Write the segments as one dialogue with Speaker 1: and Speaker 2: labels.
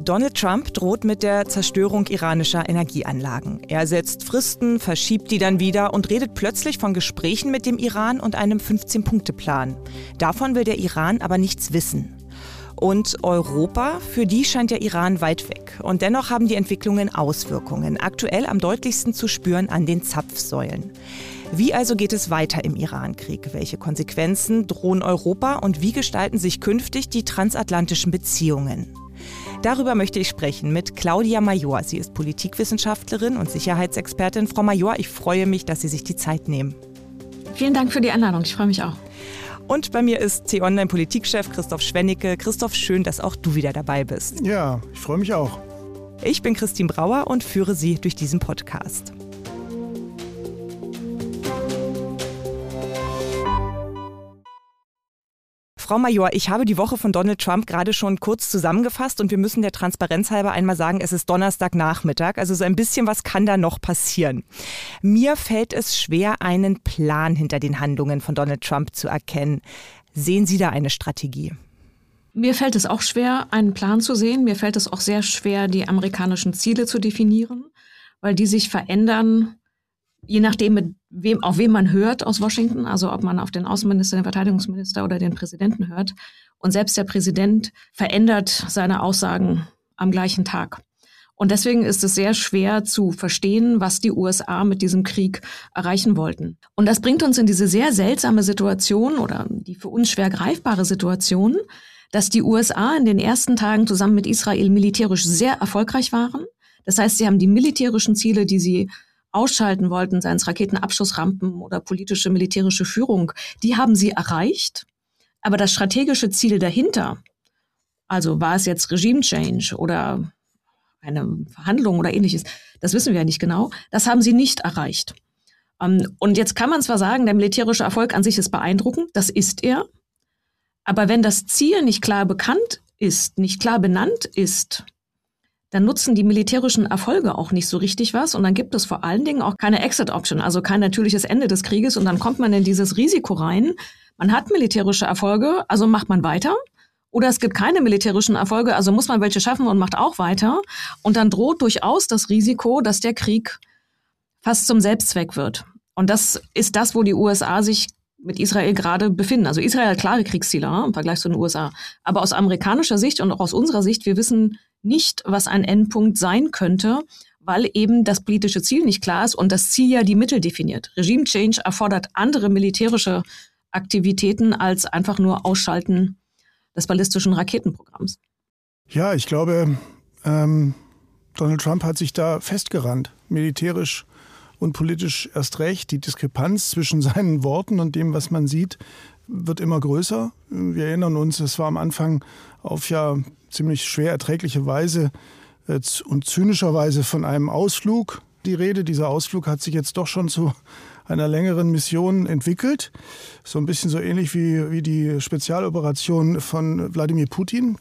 Speaker 1: Donald Trump droht mit der Zerstörung iranischer Energieanlagen. Er setzt Fristen, verschiebt die dann wieder und redet plötzlich von Gesprächen mit dem Iran und einem 15-Punkte-Plan. Davon will der Iran aber nichts wissen. Und Europa, für die scheint der Iran weit weg. Und dennoch haben die Entwicklungen Auswirkungen, aktuell am deutlichsten zu spüren an den Zapfsäulen. Wie also geht es weiter im Irankrieg? Welche Konsequenzen drohen Europa und wie gestalten sich künftig die transatlantischen Beziehungen? Darüber möchte ich sprechen mit Claudia Major. Sie ist Politikwissenschaftlerin und Sicherheitsexpertin. Frau Major, ich freue mich, dass Sie sich die Zeit nehmen.
Speaker 2: Vielen Dank für die Einladung. Ich freue mich auch.
Speaker 1: Und bei mir ist T-Online-Politikchef Christoph Schwennicke. Christoph, schön, dass auch du wieder dabei bist.
Speaker 3: Ja, ich freue mich auch.
Speaker 1: Ich bin Christine Brauer und führe Sie durch diesen Podcast. Frau Major, ich habe die Woche von Donald Trump gerade schon kurz zusammengefasst und wir müssen der Transparenz halber einmal sagen, es ist Donnerstagnachmittag, also so ein bisschen was kann da noch passieren. Mir fällt es schwer, einen Plan hinter den Handlungen von Donald Trump zu erkennen. Sehen Sie da eine Strategie?
Speaker 2: Mir fällt es auch schwer, einen Plan zu sehen. Mir fällt es auch sehr schwer, die amerikanischen Ziele zu definieren, weil die sich verändern, je nachdem, auf wen man hört aus Washington, also ob man auf den Außenminister, den Verteidigungsminister oder den Präsidenten hört. Und selbst der Präsident verändert seine Aussagen am gleichen Tag. Und deswegen ist es sehr schwer zu verstehen, was die USA mit diesem Krieg erreichen wollten. Und das bringt uns in diese sehr seltsame Situation oder die für uns schwer greifbare Situation, dass die USA in den ersten Tagen zusammen mit Israel militärisch sehr erfolgreich waren. Das heißt, sie haben die militärischen Ziele, die sie ausschalten wollten, seien es Raketenabschussrampen oder politische, militärische Führung, die haben sie erreicht. Aber das strategische Ziel dahinter, also war es jetzt Regime-Change oder eine Verhandlung oder ähnliches, das wissen wir ja nicht genau, das haben sie nicht erreicht. Und jetzt kann man zwar sagen, der militärische Erfolg an sich ist beeindruckend, das ist er, aber wenn das Ziel nicht klar bekannt ist, nicht klar benannt ist, dann nutzen die militärischen Erfolge auch nicht so richtig was und dann gibt es vor allen Dingen auch keine Exit-Option, also kein natürliches Ende des Krieges und dann kommt man in dieses Risiko rein. Man hat militärische Erfolge, also macht man weiter oder es gibt keine militärischen Erfolge, also muss man welche schaffen und macht auch weiter und dann droht durchaus das Risiko, dass der Krieg fast zum Selbstzweck wird. Und das ist das, wo die USA sich mit Israel gerade befinden. Also Israel hat klare Kriegsziele im Vergleich zu den USA, aber aus amerikanischer Sicht und auch aus unserer Sicht, wir wissen nicht, was ein Endpunkt sein könnte, weil eben das politische Ziel nicht klar ist und das Ziel ja die Mittel definiert. Regime Change erfordert andere militärische Aktivitäten als einfach nur Ausschalten des ballistischen Raketenprogramms.
Speaker 3: Ja, ich glaube, Donald Trump hat sich da festgerannt, militärisch und politisch erst recht. Die Diskrepanz zwischen seinen Worten und dem, was man sieht, wird immer größer. Wir erinnern uns, es war am Anfang auf ja ziemlich schwer erträgliche Weise und zynischerweise von einem Ausflug die Rede. Dieser Ausflug hat sich jetzt doch schon zu einer längeren Mission entwickelt. So ein bisschen so ähnlich wie die Spezialoperation von Wladimir Putin.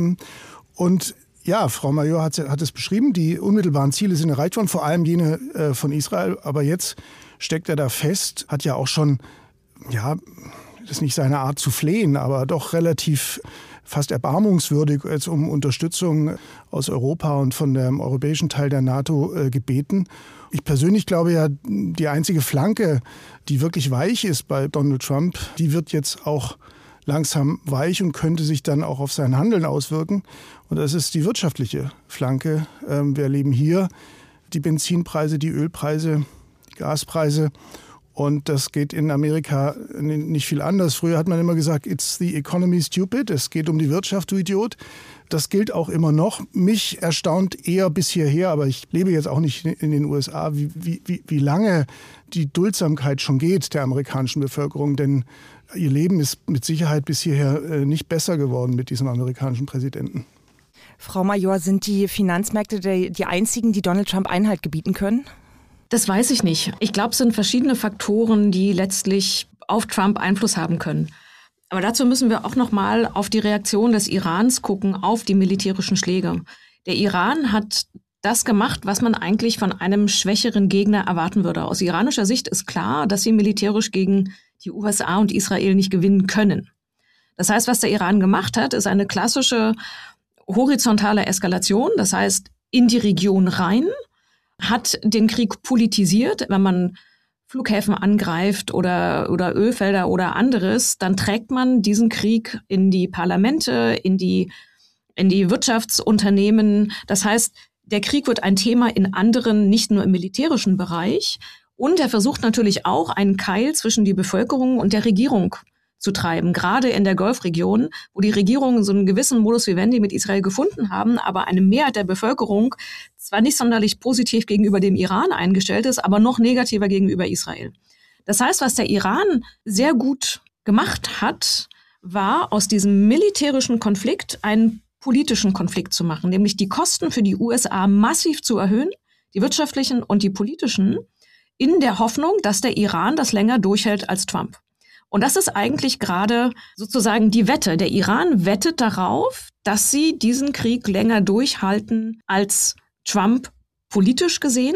Speaker 3: Und ja, Frau Major hat es beschrieben, die unmittelbaren Ziele sind erreicht worden, vor allem jene von Israel. Aber jetzt steckt er da fest, hat ja auch schon, ja, das ist nicht seine Art zu flehen, aber doch relativ fast erbarmungswürdig jetzt um Unterstützung aus Europa und von dem europäischen Teil der NATO gebeten. Ich persönlich glaube ja, die einzige Flanke, die wirklich weich ist bei Donald Trump, die wird jetzt auch langsam weich und könnte sich dann auch auf sein Handeln auswirken. Und das ist die wirtschaftliche Flanke. Wir erleben hier die Benzinpreise, die Ölpreise, die Gaspreise. Und das geht in Amerika nicht viel anders. Früher hat man immer gesagt, it's the economy stupid. Es geht um die Wirtschaft, du Idiot. Das gilt auch immer noch. Mich erstaunt eher bis hierher, aber ich lebe jetzt auch nicht in den USA, wie lange die Duldsamkeit schon geht der amerikanischen Bevölkerung. Denn ihr Leben ist mit Sicherheit bis hierher nicht besser geworden mit diesem amerikanischen Präsidenten.
Speaker 1: Frau Major, sind die Finanzmärkte die einzigen, die Donald Trump Einhalt gebieten können?
Speaker 2: Das weiß ich nicht. Ich glaube, es sind verschiedene Faktoren, die letztlich auf Trump Einfluss haben können. Aber dazu müssen wir auch noch mal auf die Reaktion des Irans gucken, auf die militärischen Schläge. Der Iran hat das gemacht, was man eigentlich von einem schwächeren Gegner erwarten würde. Aus iranischer Sicht ist klar, dass sie militärisch gegen die USA und Israel nicht gewinnen können. Das heißt, was der Iran gemacht hat, ist eine klassische horizontale Eskalation, das heißt in die Region rein, hat den Krieg politisiert. Wenn man Flughäfen angreift oder Ölfelder oder anderes, dann trägt man diesen Krieg in die Parlamente, in die Wirtschaftsunternehmen. Das heißt, der Krieg wird ein Thema in anderen, nicht nur im militärischen Bereich. Und er versucht natürlich auch, einen Keil zwischen die Bevölkerung und der Regierung zu treiben, gerade in der Golfregion, wo die Regierungen so einen gewissen Modus vivendi mit Israel gefunden haben, aber eine Mehrheit der Bevölkerung zwar nicht sonderlich positiv gegenüber dem Iran eingestellt ist, aber noch negativer gegenüber Israel. Das heißt, was der Iran sehr gut gemacht hat, war aus diesem militärischen Konflikt einen politischen Konflikt zu machen, nämlich die Kosten für die USA massiv zu erhöhen, die wirtschaftlichen und die politischen, in der Hoffnung, dass der Iran das länger durchhält als Trump. Und das ist eigentlich gerade sozusagen die Wette. Der Iran wettet darauf, dass sie diesen Krieg länger durchhalten als Trump politisch gesehen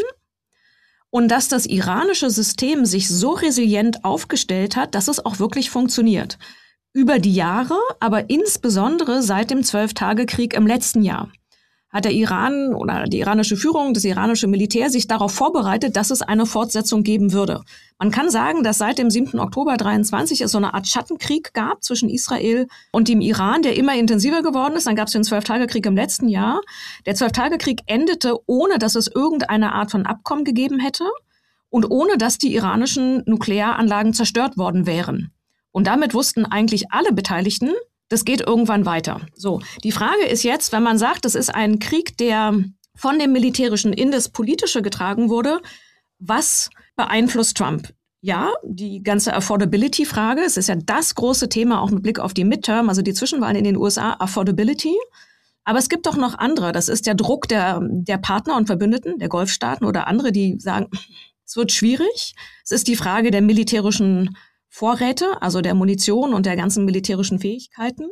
Speaker 2: und dass das iranische System sich so resilient aufgestellt hat, dass es auch wirklich funktioniert. Über die Jahre, aber insbesondere seit dem 12-Tage-Krieg im letzten Jahr, hat der Iran oder die iranische Führung, das iranische Militär sich darauf vorbereitet, dass es eine Fortsetzung geben würde. Man kann sagen, dass seit dem 7. Oktober 23 es so eine Art Schattenkrieg gab zwischen Israel und dem Iran, der immer intensiver geworden ist. Dann gab es den 12-Tage-Krieg im letzten Jahr. Der 12-Tage-Krieg endete, ohne dass es irgendeine Art von Abkommen gegeben hätte und ohne dass die iranischen Nuklearanlagen zerstört worden wären. Und damit wussten eigentlich alle Beteiligten, das geht irgendwann weiter. So, die Frage ist jetzt, wenn man sagt, das ist ein Krieg, der von dem Militärischen in das Politische getragen wurde, was beeinflusst Trump? Ja, die ganze Affordability-Frage, es ist ja das große Thema, auch mit Blick auf die Midterm, also die Zwischenwahlen in den USA, Affordability. Aber es gibt doch noch andere, das ist der Druck der Partner und Verbündeten, der Golfstaaten oder andere, die sagen, es wird schwierig. Es ist die Frage der militärischen Vorräte, also der Munition und der ganzen militärischen Fähigkeiten.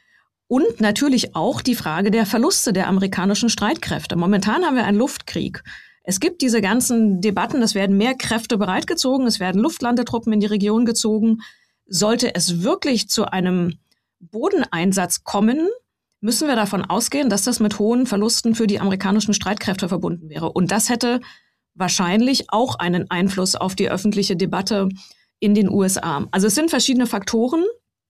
Speaker 2: Und natürlich auch die Frage der Verluste der amerikanischen Streitkräfte. Momentan haben wir einen Luftkrieg. Es gibt diese ganzen Debatten, es werden mehr Kräfte bereitgezogen, es werden Luftlandetruppen in die Region gezogen. Sollte es wirklich zu einem Bodeneinsatz kommen, müssen wir davon ausgehen, dass das mit hohen Verlusten für die amerikanischen Streitkräfte verbunden wäre. Und das hätte wahrscheinlich auch einen Einfluss auf die öffentliche Debatte in den USA. Also es sind verschiedene Faktoren,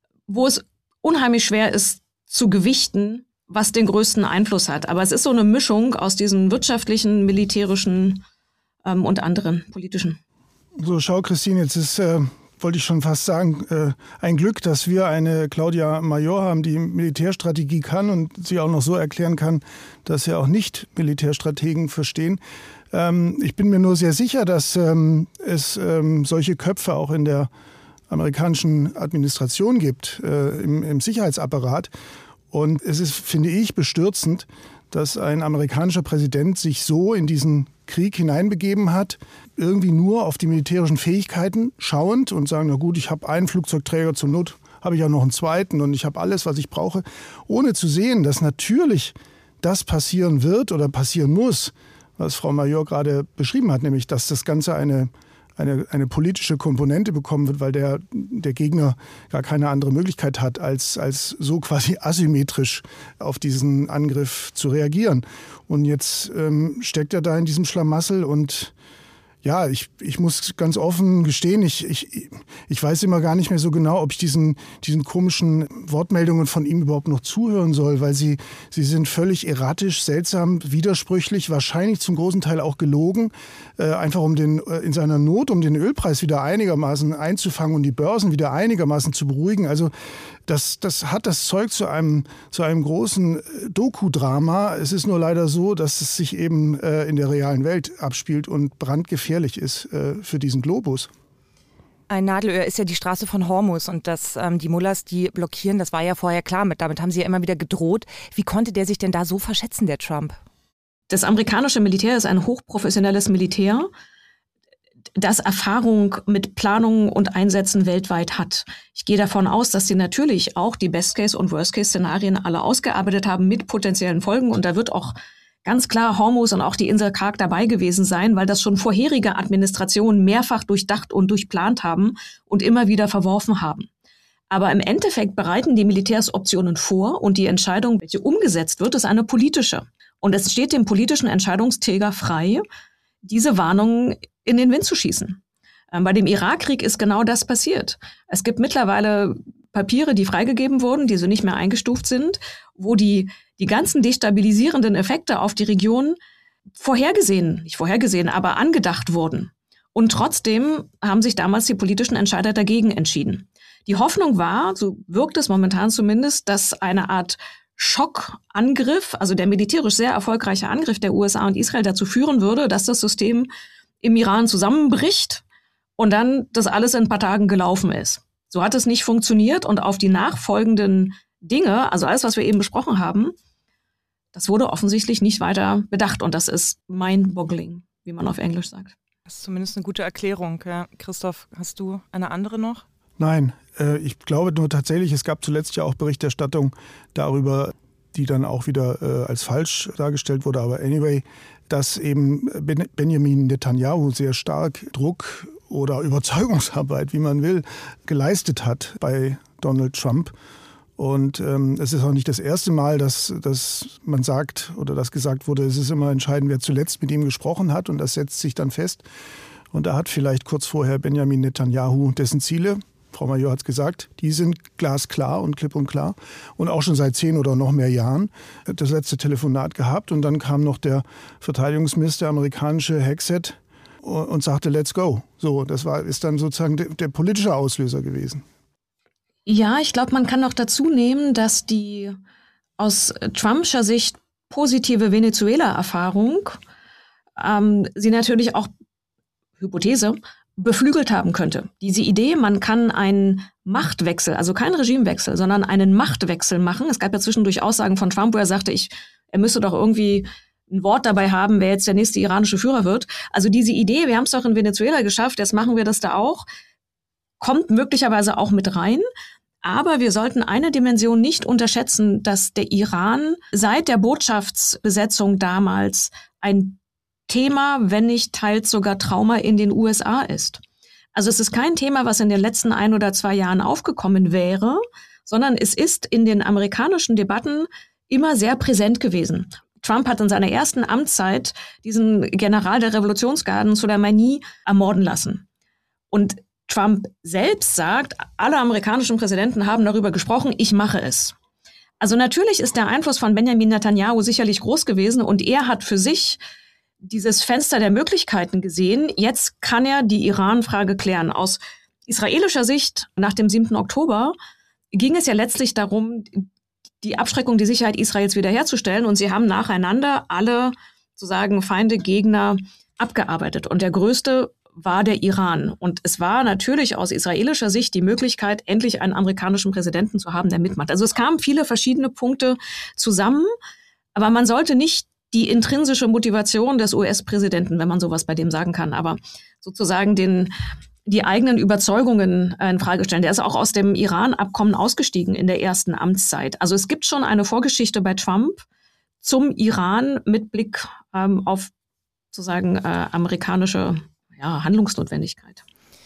Speaker 2: wo es unheimlich schwer ist zu gewichten, was den größten Einfluss hat. Aber es ist so eine Mischung aus diesen wirtschaftlichen, militärischen und anderen politischen.
Speaker 3: So, schau Christine, jetzt ist, wollte ich schon fast sagen, ein Glück, dass wir eine Claudia Major haben, die Militärstrategie kann und sie auch noch so erklären kann, dass sie auch nicht Militärstrategen verstehen. Ich bin mir nur sehr sicher, dass es solche Köpfe auch in der amerikanischen Administration gibt, im Sicherheitsapparat. Und es ist, finde ich, bestürzend, dass ein amerikanischer Präsident sich so in diesen Krieg hineinbegeben hat, irgendwie nur auf die militärischen Fähigkeiten schauend und sagen, na gut, ich habe einen Flugzeugträger, zur Not habe ich auch noch einen zweiten und ich habe alles, was ich brauche, ohne zu sehen, dass natürlich das passieren wird oder passieren muss, was Frau Major gerade beschrieben hat, nämlich dass das Ganze eine politische Komponente bekommen wird, weil der Gegner gar keine andere Möglichkeit hat, als so quasi asymmetrisch auf diesen Angriff zu reagieren. Und jetzt steckt er da in diesem Schlamassel und ja, ich muss ganz offen gestehen, ich weiß immer gar nicht mehr so genau, ob ich diesen komischen Wortmeldungen von ihm überhaupt noch zuhören soll, weil sie sind völlig erratisch, seltsam, widersprüchlich, wahrscheinlich zum großen Teil auch gelogen, einfach in seiner Not, um den Ölpreis wieder einigermaßen einzufangen und die Börsen wieder einigermaßen zu beruhigen. Also das hat das Zeug zu einem großen Doku-Drama. Es ist nur leider so, dass es sich eben in der realen Welt abspielt und brandgefährlich ist für diesen Globus.
Speaker 1: Ein Nadelöhr ist ja die Straße von Hormuz und dass die Mullahs die blockieren, das war ja vorher klar. Damit haben sie ja immer wieder gedroht. Wie konnte der sich denn da so verschätzen, der Trump?
Speaker 2: Das amerikanische Militär ist ein hochprofessionelles Militär, das Erfahrung mit Planungen und Einsätzen weltweit hat. Ich gehe davon aus, dass sie natürlich auch die Best-Case- und Worst-Case-Szenarien alle ausgearbeitet haben mit potenziellen Folgen. Und da wird auch ganz klar Hormuz und auch die Insel Karg dabei gewesen sein, weil das schon vorherige Administrationen mehrfach durchdacht und durchplant haben und immer wieder verworfen haben. Aber im Endeffekt bereiten die Militärs Optionen vor und die Entscheidung, welche umgesetzt wird, ist eine politische. Und es steht dem politischen Entscheidungsträger frei, diese Warnungen in den Wind zu schießen. Bei dem Irakkrieg ist genau das passiert. Es gibt mittlerweile Papiere, die freigegeben wurden, die so nicht mehr eingestuft sind, wo die ganzen destabilisierenden Effekte auf die Region nicht vorhergesehen, aber angedacht wurden. Und trotzdem haben sich damals die politischen Entscheider dagegen entschieden. Die Hoffnung war, so wirkt es momentan zumindest, dass eine Art Schockangriff, also der militärisch sehr erfolgreiche Angriff der USA und Israel dazu führen würde, dass das System im Iran zusammenbricht und dann das alles in ein paar Tagen gelaufen ist. So hat es nicht funktioniert und auf die nachfolgenden Dinge, also alles, was wir eben besprochen haben, das wurde offensichtlich nicht weiter bedacht und das ist mind-boggling, wie man auf Englisch sagt.
Speaker 1: Das ist zumindest eine gute Erklärung. Ja. Christoph, hast du eine andere noch?
Speaker 3: Nein, ich glaube nur tatsächlich, es gab zuletzt ja auch Berichterstattung darüber, die dann auch wieder als falsch dargestellt wurde. Aber anyway, dass eben Benjamin Netanyahu sehr stark Druck oder Überzeugungsarbeit, wie man will, geleistet hat bei Donald Trump. Und es ist auch nicht das erste Mal, dass man sagt oder dass gesagt wurde, es ist immer entscheidend, wer zuletzt mit ihm gesprochen hat. Und das setzt sich dann fest. Und da hat vielleicht kurz vorher Benjamin Netanyahu dessen Ziele, Frau Major hat es gesagt, die sind glasklar und klipp und klar und auch schon seit 10 oder noch mehr Jahren das letzte Telefonat gehabt. Und dann kam noch der Verteidigungsminister, der amerikanische Hegseth, und sagte, let's go. So, ist dann sozusagen der politische Auslöser gewesen.
Speaker 2: Ja, ich glaube, man kann noch dazu nehmen, dass die aus Trumpscher Sicht positive Venezuela-Erfahrung sie natürlich auch, Hypothese, beflügelt haben könnte. Diese Idee, man kann einen Machtwechsel, also keinen Regimewechsel, sondern einen Machtwechsel machen. Es gab ja zwischendurch Aussagen von Trump, wo er sagte, er müsste doch irgendwie ein Wort dabei haben, wer jetzt der nächste iranische Führer wird. Also diese Idee, wir haben es doch in Venezuela geschafft, jetzt machen wir das da auch, kommt möglicherweise auch mit rein. Aber wir sollten eine Dimension nicht unterschätzen, dass der Iran seit der Botschaftsbesetzung damals ein Thema, wenn nicht teils sogar Trauma in den USA ist. Also es ist kein Thema, was in den letzten 1 oder 2 Jahren aufgekommen wäre, sondern es ist in den amerikanischen Debatten immer sehr präsent gewesen. Trump hat in seiner ersten Amtszeit diesen General der Revolutionsgarden Soleimani ermorden lassen. Und Trump selbst sagt, alle amerikanischen Präsidenten haben darüber gesprochen, ich mache es. Also natürlich ist der Einfluss von Benjamin Netanyahu sicherlich groß gewesen und er hat für sich dieses Fenster der Möglichkeiten gesehen. Jetzt kann er die Iran-Frage klären. Aus israelischer Sicht nach dem 7. Oktober ging es ja letztlich darum, die Abschreckung, die Sicherheit Israels wiederherzustellen. Und sie haben nacheinander alle sozusagen Feinde, Gegner abgearbeitet. Und der größte war der Iran. Und es war natürlich aus israelischer Sicht die Möglichkeit, endlich einen amerikanischen Präsidenten zu haben, der mitmacht. Also es kamen viele verschiedene Punkte zusammen. Aber man sollte nicht die intrinsische Motivation des US-Präsidenten, wenn man sowas bei dem sagen kann, aber sozusagen die eigenen Überzeugungen in Frage stellen. Der ist auch aus dem Iran-Abkommen ausgestiegen in der ersten Amtszeit. Also es gibt schon eine Vorgeschichte bei Trump zum Iran mit Blick auf sozusagen amerikanische Handlungsnotwendigkeit.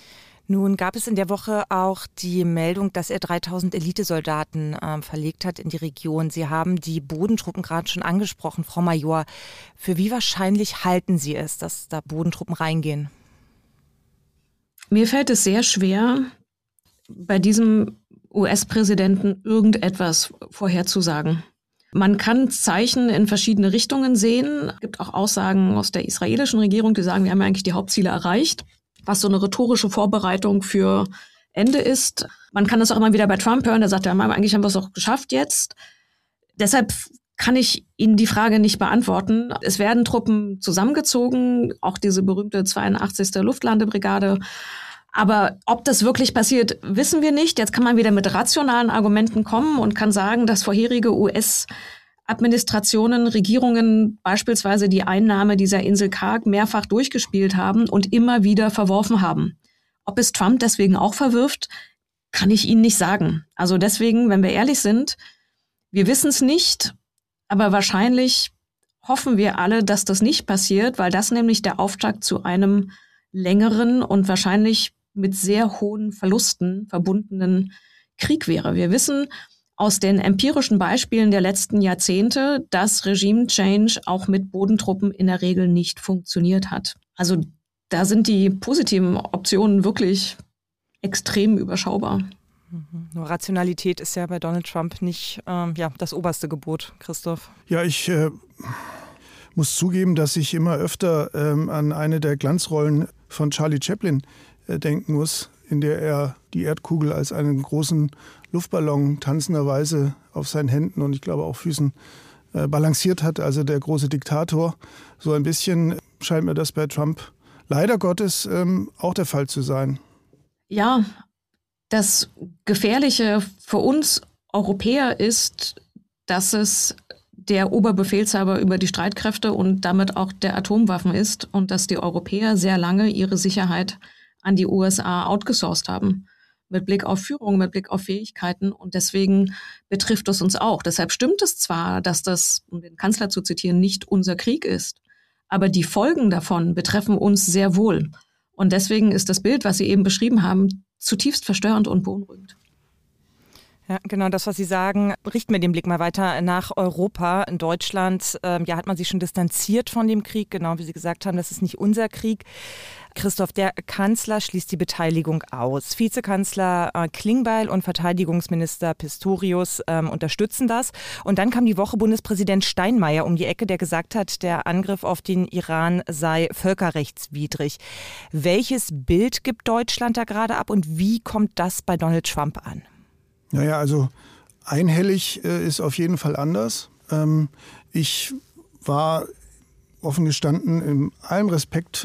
Speaker 1: Nun gab es in der Woche auch die Meldung, dass er 3000 Elitesoldaten verlegt hat in die Region. Sie haben die Bodentruppen gerade schon angesprochen, Frau Major. Für wie wahrscheinlich halten Sie es, dass da Bodentruppen reingehen?
Speaker 2: Mir fällt es sehr schwer, bei diesem US-Präsidenten irgendetwas vorherzusagen. Man kann Zeichen in verschiedene Richtungen sehen. Es gibt auch Aussagen aus der israelischen Regierung, die sagen, wir haben ja eigentlich die Hauptziele erreicht, was so eine rhetorische Vorbereitung für Ende ist. Man kann das auch immer wieder bei Trump hören, der sagt, ja, eigentlich haben wir es auch geschafft jetzt. Deshalb kann ich Ihnen die Frage nicht beantworten. Es werden Truppen zusammengezogen, auch diese berühmte 82. Luftlandebrigade. Aber ob das wirklich passiert, wissen wir nicht. Jetzt kann man wieder mit rationalen Argumenten kommen und kann sagen, dass vorherige US-Administrationen, Regierungen beispielsweise die Einnahme dieser Insel Karg mehrfach durchgespielt haben und immer wieder verworfen haben. Ob es Trump deswegen auch verwirft, kann ich Ihnen nicht sagen. Also deswegen, wenn wir ehrlich sind, wir wissen es nicht, aber wahrscheinlich hoffen wir alle, dass das nicht passiert, weil das nämlich der Auftakt zu einem längeren und wahrscheinlich mit sehr hohen Verlusten verbundenen Krieg wäre. Wir wissen aus den empirischen Beispielen der letzten Jahrzehnte, dass Regime Change auch mit Bodentruppen in der Regel nicht funktioniert hat. Also da sind die positiven Optionen wirklich extrem überschaubar.
Speaker 1: Nur Rationalität ist ja bei Donald Trump nicht das oberste Gebot, Christoph.
Speaker 3: Ja, ich muss zugeben, dass ich immer öfter an eine der Glanzrollen von Charlie Chaplin denken muss, in der er die Erdkugel als einen großen Luftballon tanzenderweise auf seinen Händen und ich glaube auch Füßen balanciert hat, also der große Diktator. So ein bisschen scheint mir das bei Trump leider Gottes auch der Fall zu sein.
Speaker 2: Ja, das Gefährliche für uns Europäer ist, dass es der Oberbefehlshaber über die Streitkräfte und damit auch der Atomwaffen ist und dass die Europäer sehr lange ihre Sicherheit an die USA outgesourced haben. Mit Blick auf Führung, mit Blick auf Fähigkeiten. Und deswegen betrifft es uns auch. Deshalb stimmt es zwar, dass das, um den Kanzler zu zitieren, nicht unser Krieg ist. Aber die Folgen davon betreffen uns sehr wohl. Und deswegen ist das Bild, was Sie eben beschrieben haben, zutiefst verstörend und beunruhigend.
Speaker 1: Ja, genau das, was Sie sagen. Richten wir den Blick mal weiter nach Europa. In Deutschland hat man sich schon distanziert von dem Krieg. Genau wie Sie gesagt haben, das ist nicht unser Krieg. Christoph, der Kanzler schließt die Beteiligung aus. Vizekanzler Klingbeil und Verteidigungsminister Pistorius unterstützen das. Und dann kam die Woche Bundespräsident Steinmeier um die Ecke, der gesagt hat, der Angriff auf den Iran sei völkerrechtswidrig. Welches Bild gibt Deutschland da gerade ab und wie kommt das bei Donald Trump an?
Speaker 3: Naja, also einhellig ist auf jeden Fall anders. Ich war offen gestanden in allem Respekt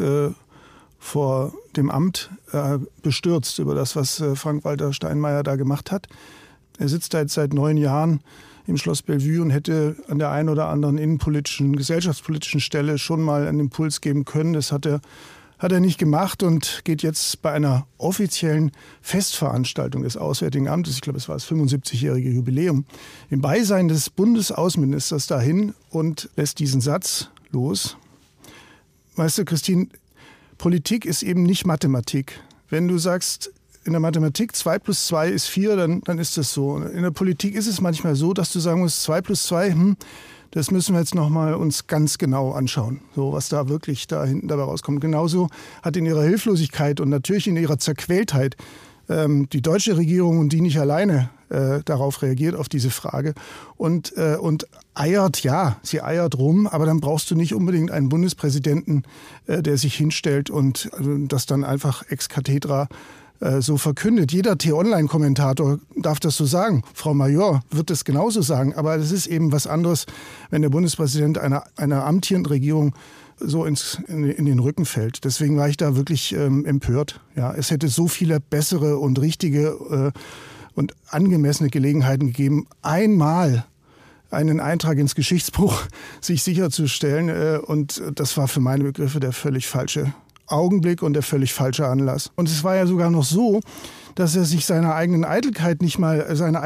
Speaker 3: vor dem Amt bestürzt über das, was Frank-Walter Steinmeier da gemacht hat. Er sitzt da jetzt seit 9 Jahren im Schloss Bellevue und hätte an der einen oder anderen innenpolitischen, gesellschaftspolitischen Stelle schon mal einen Impuls geben können. Das hat er nicht gemacht und geht jetzt bei einer offiziellen Festveranstaltung des Auswärtigen Amtes, ich glaube, es war das 75-jährige Jubiläum, im Beisein des Bundesaußenministers dahin und lässt diesen Satz los. Weißt du, Christine, Politik ist eben nicht Mathematik. Wenn du sagst, in der Mathematik 2 + 2 ist 4, dann ist das so. In der Politik ist es manchmal so, dass du sagen musst, 2 + 2, das müssen wir jetzt nochmal uns ganz genau anschauen, so was da wirklich da hinten dabei rauskommt. Genauso hat in ihrer Hilflosigkeit und natürlich in ihrer Zerquältheit die deutsche Regierung und die nicht alleine darauf reagiert, auf diese Frage und eiert, ja, sie eiert rum, aber dann brauchst du nicht unbedingt einen Bundespräsidenten, der sich hinstellt und das dann einfach ex cathedra so verkündet. Jeder T-Online-Kommentator darf das so sagen. Frau Major wird es genauso sagen. Aber es ist eben was anderes, wenn der Bundespräsident einer amtierenden Regierung so in den Rücken fällt. Deswegen war ich da wirklich empört. Ja, es hätte so viele bessere und richtige und angemessene Gelegenheiten gegeben, einmal einen Eintrag ins Geschichtsbuch sich sicherzustellen. Und das war für meine Begriffe der völlig falsche Augenblick und der völlig falsche Anlass. Und es war ja sogar noch so, dass er sich seine eigene Eitelkeit nicht mal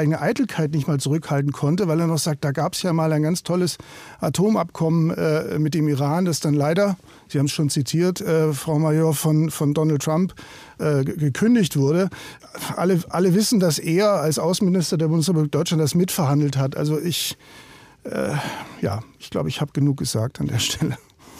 Speaker 3: zurückhalten konnte, weil er noch sagt, da gab es ja mal ein ganz tolles Atomabkommen mit dem Iran, das dann leider, Sie haben es schon zitiert, Frau Major, von Donald Trump gekündigt wurde. Alle wissen, dass er als Außenminister der Bundesrepublik Deutschland das mitverhandelt hat. Also ich glaube, ich habe genug gesagt an der Stelle.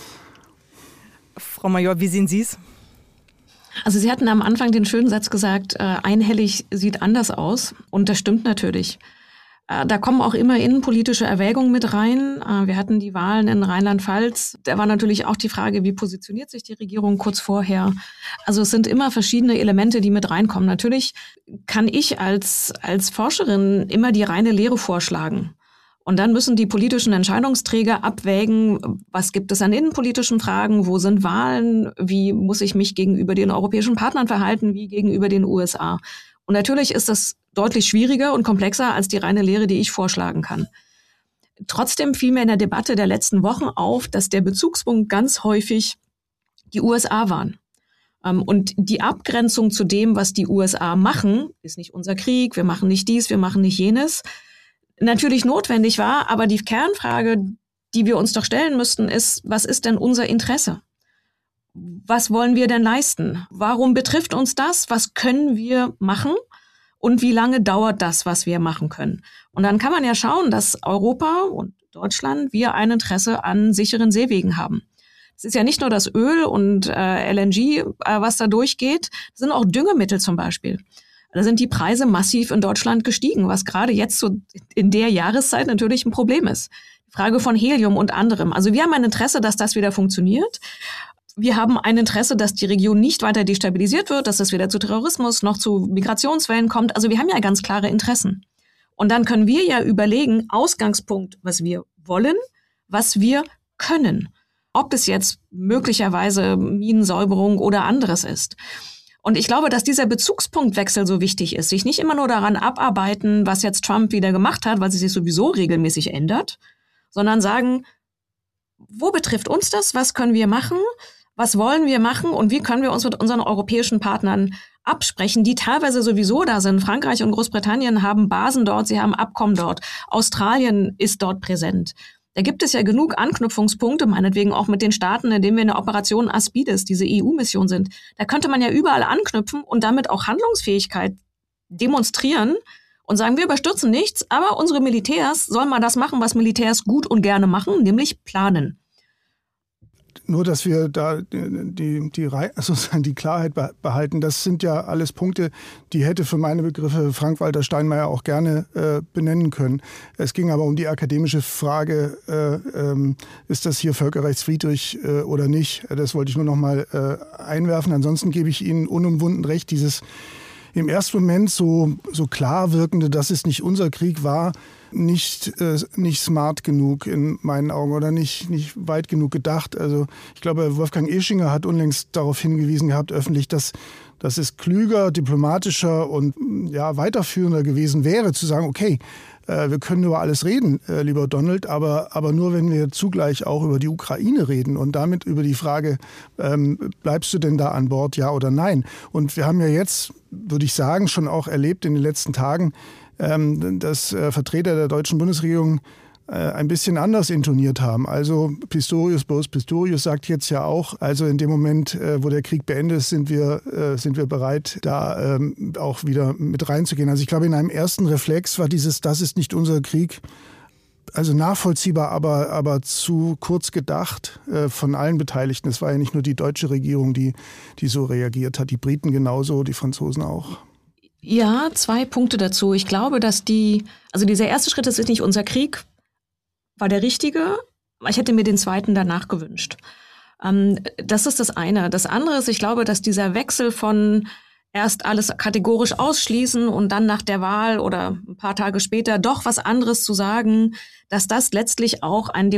Speaker 1: Frau Major, wie sehen Sie es?
Speaker 2: Also Sie hatten am Anfang den schönen Satz gesagt, einhellig sieht anders aus. Und das stimmt natürlich. Da kommen auch immer innenpolitische Erwägungen mit rein. Wir hatten die Wahlen in Rheinland-Pfalz. Da war natürlich auch die Frage, wie positioniert sich die Regierung kurz vorher? Also es sind immer verschiedene Elemente, die mit reinkommen. Natürlich kann ich als Forscherin immer die reine Lehre vorschlagen. Und dann müssen die politischen Entscheidungsträger abwägen, was gibt es an innenpolitischen Fragen, wo sind Wahlen, wie muss ich mich gegenüber den europäischen Partnern verhalten, wie gegenüber den USA. Und natürlich ist das deutlich schwieriger und komplexer als die reine Lehre, die ich vorschlagen kann. Trotzdem fiel mir in der Debatte der letzten Wochen auf, dass der Bezugspunkt ganz häufig die USA waren. Und die Abgrenzung zu dem, was die USA machen, ist nicht unser Krieg, wir machen nicht dies, wir machen nicht jenes, natürlich notwendig war, aber die Kernfrage, die wir uns doch stellen müssten, ist, was ist denn unser Interesse? Was wollen wir denn leisten? Warum betrifft uns das? Was können wir machen? Und wie lange dauert das, was wir machen können? Und dann kann man ja schauen, dass Europa und Deutschland, wir ein Interesse an sicheren Seewegen haben. Es ist ja nicht nur das Öl und LNG, was da durchgeht, es sind auch Düngemittel zum Beispiel. Da sind die Preise massiv in Deutschland gestiegen, was gerade jetzt so in der Jahreszeit natürlich ein Problem ist. Die Frage von Helium und anderem. Also wir haben ein Interesse, dass das wieder funktioniert. Wir haben ein Interesse, dass die Region nicht weiter destabilisiert wird, dass es weder zu Terrorismus noch zu Migrationswellen kommt. Also wir haben ja ganz klare Interessen. Und dann können wir ja überlegen, Ausgangspunkt, was wir wollen, was wir können. Ob es jetzt möglicherweise Minensäuberung oder anderes ist. Und ich glaube, dass dieser Bezugspunktwechsel so wichtig ist. Sich nicht immer nur daran abarbeiten, was jetzt Trump wieder gemacht hat, weil es sich sowieso regelmäßig ändert, sondern sagen, wo betrifft uns das? Was können wir machen? Was wollen wir machen? Und wie können wir uns mit unseren europäischen Partnern absprechen, die teilweise sowieso da sind? Frankreich und Großbritannien haben Basen dort, sie haben Abkommen dort. Australien ist dort präsent. Da gibt es ja genug Anknüpfungspunkte, meinetwegen auch mit den Staaten, in denen wir in der Operation Aspides, diese EU-Mission sind. Da könnte man ja überall anknüpfen und damit auch Handlungsfähigkeit demonstrieren und sagen, wir überstürzen nichts, aber unsere Militärs sollen mal das machen, was Militärs gut und gerne machen, nämlich planen.
Speaker 3: Nur, dass wir da die Klarheit behalten, das sind ja alles Punkte, die hätte für meine Begriffe Frank-Walter Steinmeier auch gerne benennen können. Es ging aber um die akademische Frage, ist das hier völkerrechtswidrig oder nicht? Das wollte ich nur noch mal einwerfen. Ansonsten gebe ich Ihnen unumwunden recht, dieses im ersten Moment so klar wirkende, dass es nicht unser Krieg war, nicht smart genug in meinen Augen oder nicht weit genug gedacht. Also ich glaube, Wolfgang Ischinger hat unlängst darauf hingewiesen gehabt, öffentlich, dass es klüger, diplomatischer und weiterführender gewesen wäre, zu sagen, okay, wir können über alles reden, lieber Donald, aber nur, wenn wir zugleich auch über die Ukraine reden und damit über die Frage, bleibst du denn da an Bord, ja oder nein? Und wir haben ja jetzt, würde ich sagen, schon auch erlebt in den letzten Tagen, dass Vertreter der deutschen Bundesregierung ein bisschen anders intoniert haben. Also Boris Pistorius sagt jetzt ja auch, also in dem Moment, wo der Krieg beendet ist, sind wir bereit, da auch wieder mit reinzugehen. Also ich glaube, in einem ersten Reflex war das ist nicht unser Krieg, also nachvollziehbar, aber zu kurz gedacht von allen Beteiligten. Es war ja nicht nur die deutsche Regierung, die so reagiert hat, die Briten genauso, die Franzosen auch.
Speaker 2: Ja, 2 Punkte dazu. Ich glaube, dass dieser erste Schritt, das ist nicht unser Krieg, war der richtige. Ich hätte mir den zweiten danach gewünscht. Das ist das eine. Das andere ist, ich glaube, dass dieser Wechsel von erst alles kategorisch ausschließen und dann nach der Wahl oder ein paar Tage später doch was anderes zu sagen, dass das letztlich auch ein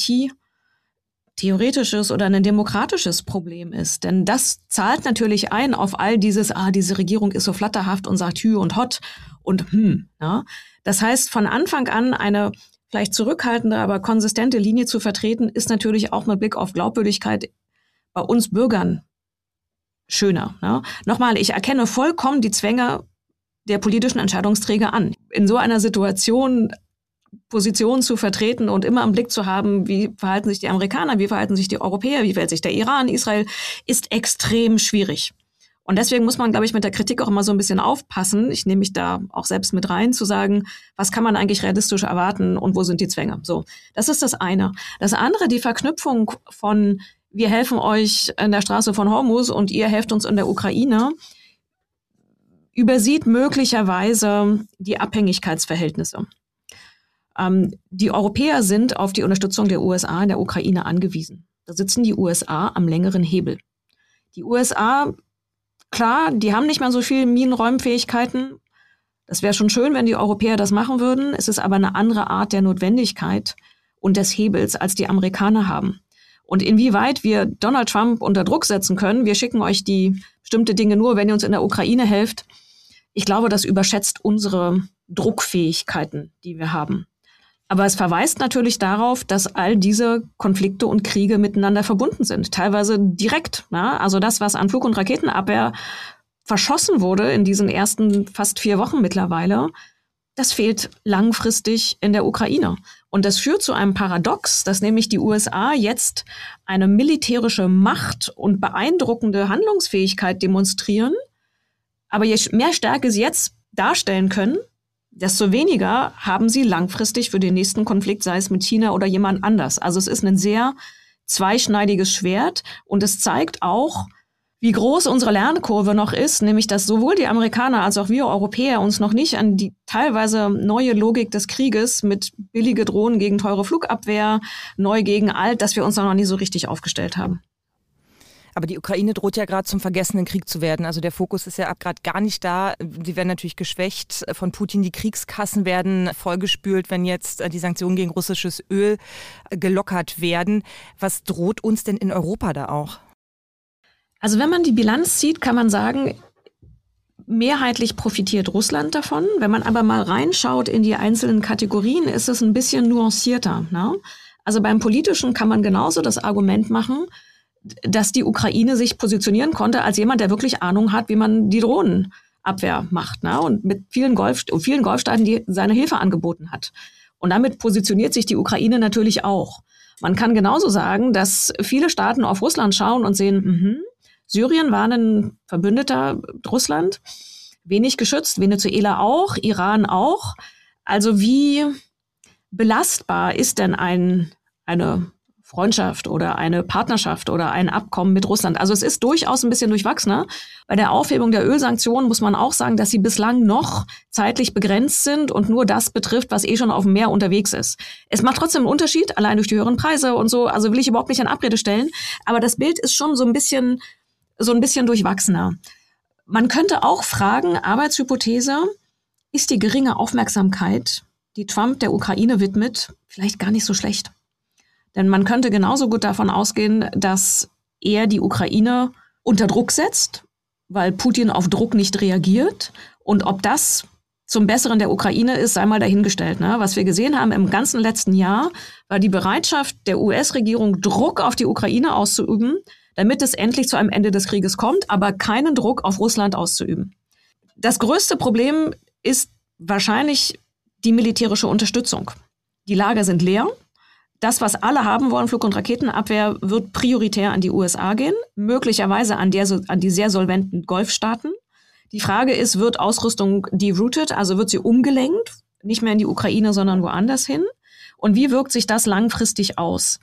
Speaker 2: theoretisches oder ein demokratisches Problem ist. Denn das zahlt natürlich ein auf all dieses, diese Regierung ist so flatterhaft und sagt Hü und Hott und Ja. Das heißt, von Anfang an eine vielleicht zurückhaltende, aber konsistente Linie zu vertreten, ist natürlich auch mit Blick auf Glaubwürdigkeit bei uns Bürgern schöner. Ne? Nochmal, ich erkenne vollkommen die Zwänge der politischen Entscheidungsträger an. In so einer Situation Positionen zu vertreten und immer im Blick zu haben, wie verhalten sich die Amerikaner, wie verhalten sich die Europäer, wie verhält sich der Iran, Israel, ist extrem schwierig. Und deswegen muss man, glaube ich, mit der Kritik auch immer so ein bisschen aufpassen. Ich nehme mich da auch selbst mit rein, zu sagen, was kann man eigentlich realistisch erwarten und wo sind die Zwänge? So, das ist das eine. Das andere, die Verknüpfung von wir helfen euch in der Straße von Hormuz und ihr helft uns in der Ukraine, übersieht möglicherweise die Abhängigkeitsverhältnisse. Die Europäer sind auf die Unterstützung der USA in der Ukraine angewiesen. Da sitzen die USA am längeren Hebel. Die USA, klar, die haben nicht mehr so viel Minenräumfähigkeiten. Das wäre schon schön, wenn die Europäer das machen würden. Es ist aber eine andere Art der Notwendigkeit und des Hebels, als die Amerikaner haben. Und inwieweit wir Donald Trump unter Druck setzen können, wir schicken euch die bestimmte Dinge nur, wenn ihr uns in der Ukraine helft. Ich glaube, das überschätzt unsere Druckfähigkeiten, die wir haben. Aber es verweist natürlich darauf, dass all diese Konflikte und Kriege miteinander verbunden sind. Teilweise direkt. Na? Also das, was an Flug- und Raketenabwehr verschossen wurde in diesen ersten fast 4 Wochen mittlerweile, das fehlt langfristig in der Ukraine. Und das führt zu einem Paradox, dass nämlich die USA jetzt eine militärische Macht und beeindruckende Handlungsfähigkeit demonstrieren. Aber je mehr Stärke sie jetzt darstellen können, desto weniger haben sie langfristig für den nächsten Konflikt, sei es mit China oder jemand anders. Also es ist ein sehr zweischneidiges Schwert und es zeigt auch, wie groß unsere Lernkurve noch ist, nämlich dass sowohl die Amerikaner als auch wir Europäer uns noch nicht an die teilweise neue Logik des Krieges mit billige Drohnen gegen teure Flugabwehr, neu gegen alt, dass wir uns noch nie so richtig aufgestellt haben.
Speaker 1: Aber die Ukraine droht ja gerade zum vergessenen Krieg zu werden. Also der Fokus ist ja gerade gar nicht da. Die werden natürlich geschwächt von Putin. Die Kriegskassen werden vollgespült, wenn jetzt die Sanktionen gegen russisches Öl gelockert werden. Was droht uns denn in Europa da auch?
Speaker 2: Also wenn man die Bilanz zieht, kann man sagen, mehrheitlich profitiert Russland davon. Wenn man aber mal reinschaut in die einzelnen Kategorien, ist es ein bisschen nuancierter, ne? Also beim Politischen kann man genauso das Argument machen, dass die Ukraine sich positionieren konnte als jemand, der wirklich Ahnung hat, wie man die Drohnenabwehr macht, ne? Und mit vielen Golfstaaten, die seine Hilfe angeboten hat. Und damit positioniert sich die Ukraine natürlich auch. Man kann genauso sagen, dass viele Staaten auf Russland schauen und sehen, Syrien war ein Verbündeter Russland, wenig geschützt, Venezuela auch, Iran auch. Also wie belastbar ist denn eine Freundschaft oder eine Partnerschaft oder ein Abkommen mit Russland? Also es ist durchaus ein bisschen durchwachsener. Bei der Aufhebung der Ölsanktionen muss man auch sagen, dass sie bislang noch zeitlich begrenzt sind und nur das betrifft, was schon auf dem Meer unterwegs ist. Es macht trotzdem einen Unterschied, allein durch die höheren Preise und so. Also will ich überhaupt nicht in Abrede stellen. Aber das Bild ist schon so ein bisschen durchwachsener. Man könnte auch fragen, Arbeitshypothese, ist die geringe Aufmerksamkeit, die Trump der Ukraine widmet, vielleicht gar nicht so schlecht? Denn man könnte genauso gut davon ausgehen, dass er die Ukraine unter Druck setzt, weil Putin auf Druck nicht reagiert. Und ob das zum Besseren der Ukraine ist, sei mal dahingestellt, ne? Was wir gesehen haben im ganzen letzten Jahr, war die Bereitschaft der US-Regierung, Druck auf die Ukraine auszuüben, damit es endlich zu einem Ende des Krieges kommt, aber keinen Druck auf Russland auszuüben. Das größte Problem ist wahrscheinlich die militärische Unterstützung. Die Lager sind leer. Das, was alle haben wollen, Flug- und Raketenabwehr, wird prioritär an die USA gehen, möglicherweise an die sehr solventen Golfstaaten. Die Frage ist, wird Ausrüstung derouted, also wird sie umgelenkt, nicht mehr in die Ukraine, sondern woanders hin? Und wie wirkt sich das langfristig aus?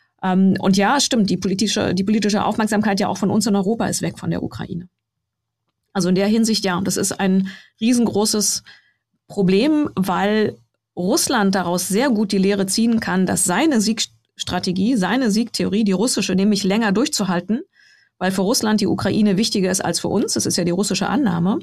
Speaker 2: Und ja, stimmt, die politische Aufmerksamkeit ja auch von uns in Europa ist weg von der Ukraine. Also in der Hinsicht, ja, das ist ein riesengroßes Problem, weil Russland daraus sehr gut die Lehre ziehen kann, dass seine Siegstrategie, seine Siegtheorie, die russische, nämlich länger durchzuhalten, weil für Russland die Ukraine wichtiger ist als für uns, das ist ja die russische Annahme,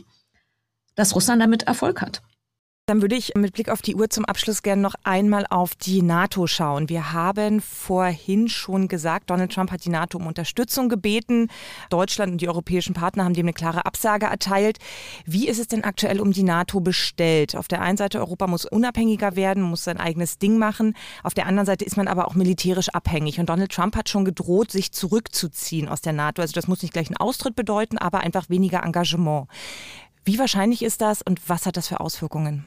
Speaker 2: dass Russland damit Erfolg hat.
Speaker 1: Dann würde ich mit Blick auf die Uhr zum Abschluss gerne noch einmal auf die NATO schauen. Wir haben vorhin schon gesagt, Donald Trump hat die NATO um Unterstützung gebeten. Deutschland und die europäischen Partner haben dem eine klare Absage erteilt. Wie ist es denn aktuell um die NATO bestellt? Auf der einen Seite, Europa muss unabhängiger werden, muss sein eigenes Ding machen. Auf der anderen Seite ist man aber auch militärisch abhängig. Und Donald Trump hat schon gedroht, sich zurückzuziehen aus der NATO. Also das muss nicht gleich einen Austritt bedeuten, aber einfach weniger Engagement. Wie wahrscheinlich ist das und was hat das für Auswirkungen?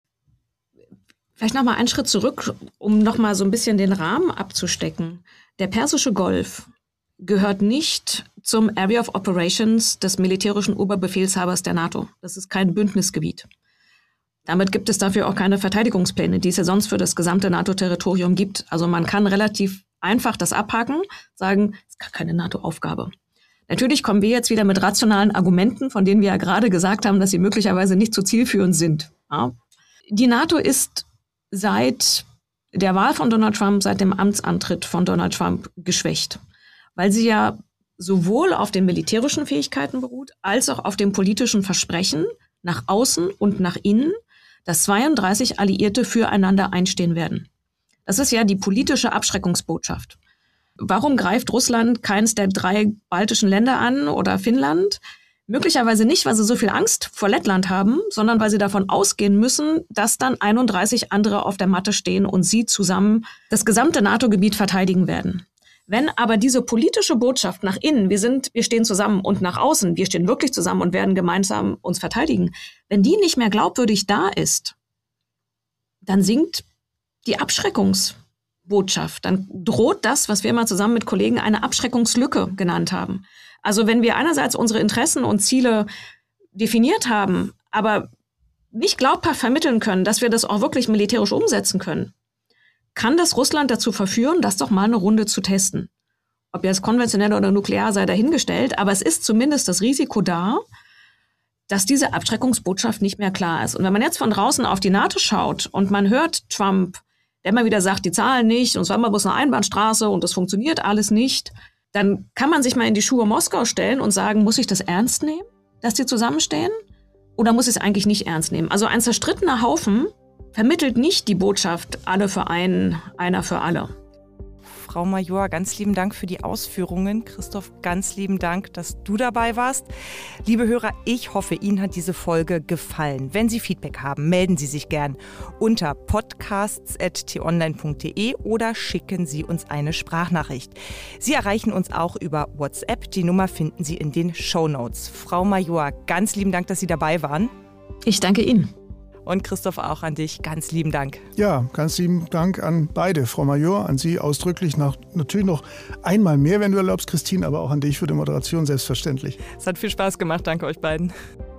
Speaker 2: Vielleicht noch mal einen Schritt zurück, um noch mal so ein bisschen den Rahmen abzustecken. Der Persische Golf gehört nicht zum Area of Operations des militärischen Oberbefehlshabers der NATO. Das ist kein Bündnisgebiet. Damit gibt es dafür auch keine Verteidigungspläne, die es ja sonst für das gesamte NATO-Territorium gibt. Also man kann relativ einfach das abhaken, sagen, es ist gar keine NATO-Aufgabe. Natürlich kommen wir jetzt wieder mit rationalen Argumenten, von denen wir ja gerade gesagt haben, dass sie möglicherweise nicht so zielführend sind. Ja. Die NATO ist seit der Wahl von Donald Trump, seit dem Amtsantritt von Donald Trump geschwächt, weil sie ja sowohl auf den militärischen Fähigkeiten beruht, als auch auf dem politischen Versprechen nach außen und nach innen, dass 32 Alliierte füreinander einstehen werden. Das ist ja die politische Abschreckungsbotschaft. Warum greift Russland keines der 3 baltischen Länder an oder Finnland? Möglicherweise nicht, weil sie so viel Angst vor Lettland haben, sondern weil sie davon ausgehen müssen, dass dann 31 andere auf der Matte stehen und sie zusammen das gesamte NATO-Gebiet verteidigen werden. Wenn aber diese politische Botschaft nach innen, wir stehen zusammen und nach außen, wir stehen wirklich zusammen und werden gemeinsam uns verteidigen, wenn die nicht mehr glaubwürdig da ist, dann sinkt die Abschreckungsbotschaft. Dann droht das, was wir mal zusammen mit Kollegen eine Abschreckungslücke genannt haben. Also wenn wir einerseits unsere Interessen und Ziele definiert haben, aber nicht glaubhaft vermitteln können, dass wir das auch wirklich militärisch umsetzen können, kann das Russland dazu verführen, das doch mal eine Runde zu testen. Ob jetzt konventionell oder nuklear sei dahingestellt, aber es ist zumindest das Risiko da, dass diese Abschreckungsbotschaft nicht mehr klar ist. Und wenn man jetzt von draußen auf die NATO schaut und man hört Trump, der immer wieder sagt, die zahlen nicht und es war immer bloß eine Einbahnstraße und das funktioniert alles nicht, dann kann man sich mal in die Schuhe Moskau stellen und sagen, muss ich das ernst nehmen, dass die zusammenstehen? Oder muss ich es eigentlich nicht ernst nehmen? Also ein zerstrittener Haufen vermittelt nicht die Botschaft, alle für einen, einer für alle.
Speaker 1: Frau Major, ganz lieben Dank für die Ausführungen. Christoph, ganz lieben Dank, dass du dabei warst. Liebe Hörer, ich hoffe, Ihnen hat diese Folge gefallen. Wenn Sie Feedback haben, melden Sie sich gern unter podcasts@t-online.de oder schicken Sie uns eine Sprachnachricht. Sie erreichen uns auch über WhatsApp. Die Nummer finden Sie in den Shownotes. Frau Major, ganz lieben Dank, dass Sie dabei waren.
Speaker 2: Ich danke Ihnen.
Speaker 1: Und Christoph, auch an dich. Ganz lieben Dank.
Speaker 3: Ja, ganz lieben Dank an beide, Frau Major, an Sie ausdrücklich. Natürlich noch einmal mehr, wenn du erlaubst, Christine, aber auch an dich für die Moderation, selbstverständlich.
Speaker 1: Es hat viel Spaß gemacht. Danke euch beiden.